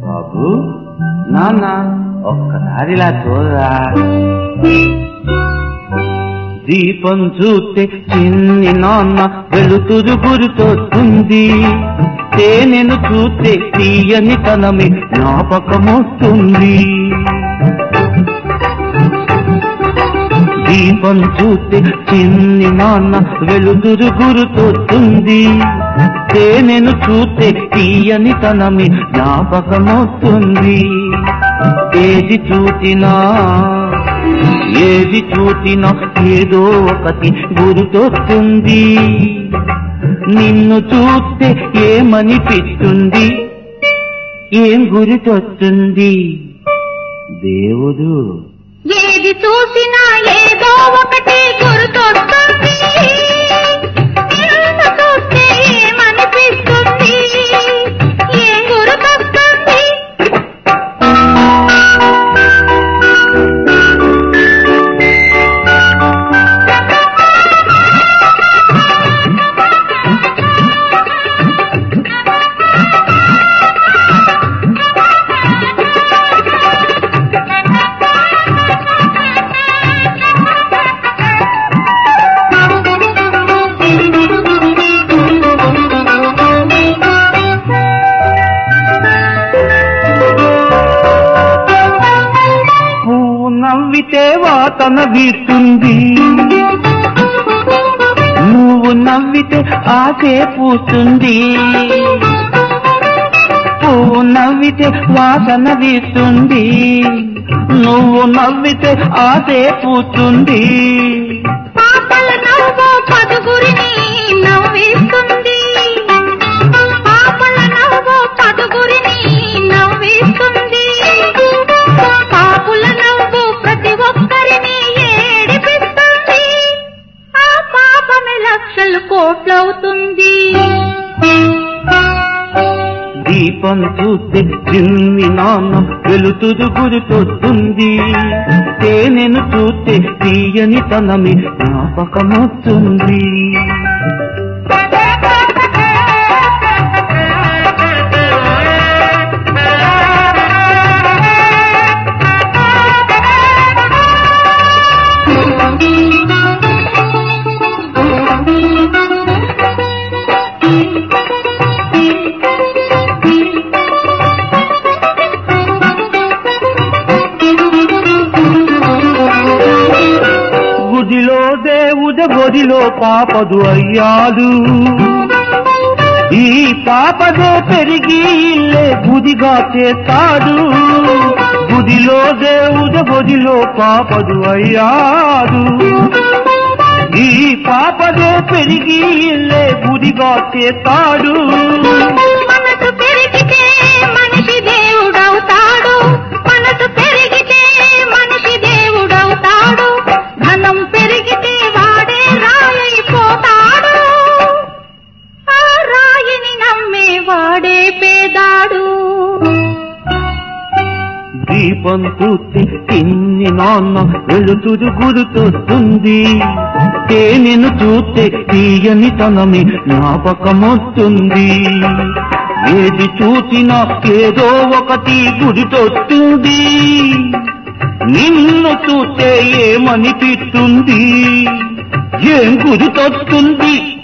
బాబు నాన్న ఒక్కసారిలా చూడరా. దీపం చూస్తే చిన్ని నాన్న వెలుతురు గురితోస్తుంది. తేనెను చూస్తే తీయని తనమే జ్ఞాపకమొస్తుంది. దీపం చూస్తే చిన్ని నాన్న వెలుతురు గురితోస్తుంది. తేనెను చూస్తే తీయని తనమే జ్ఞాపకమొస్తుంది. ఏది చూసినా ఏదో ఒకటి గుర్తొస్తుంది. నిన్ను చూస్తే ఏమనిపిస్తుంది, ఏం గుర్తొస్తుంది? దేవుడు. ఏది చూసినా ఏదో ఒకటి గుర్తొస్తుంది. నిన్ను చూస్తే ఏమనిపిస్తుంది, ఏం గుర్తొస్తుంది? నవ్వితే వాతన వీస్తుంది. నువ్వు నవ్వితే ఆశే పూస్తుంది. పువ్వు నవ్వితే వాసన వీస్తుంది. నువ్వు నవ్వితే ఆశే పూస్తుంది. పాపల నవ్వు పదుగురిని నవ్విస్తుంది. పాపల నవ్వు పదుగురిని నవ్విస్తుంది. పాపుల నవ్వు ప్రతి ఒక్కరిని ఏడిపిస్తుంది. ఆ పాపమే లక్షలు కోట్లవుతుంది. దీపం చూస్తే చిన్ని నాన్న వెలుతురు గురితొస్తుంది. తేనెను చూస్తే తీయని తనమే జ్ఞాపకమొస్తుంది. గుడిలో దేవుడ బొడిలో పాపదు అయ్యాడు. ఈ పాపదే పెరిగి ఇల్లే గుడిగా చేస్తాడు. గుడిలో దేవుడ బొడిలో పాపదు అయ్యాడు. ఈ పాపదే పెరిగి ఇల్లే గుడిగా చేస్తాడు. మనసు పెరిగితే మనిషి దేవుడవుతాడు. మనసు పెరిగితే మనిషి దేవుడవుతాడు. ధనం పెరిగితే వాడే రాయిపోతాడు. ఆ రాయిని నమ్మే వాడే పేదాడు. దీపం చూస్తే చిన్ని నాన్న వెలుతురు గుర్తొస్తుంది. తేనెను చూస్తే తీయని తనమే జ్ఞాపకమొస్తుంది. ఏది చూసినా ఏదో ఒకటి గుర్తొస్తుంది. నిన్ను చూస్తే ఏమనిపిస్తుంది, ఏం గుర్తొస్తుంది?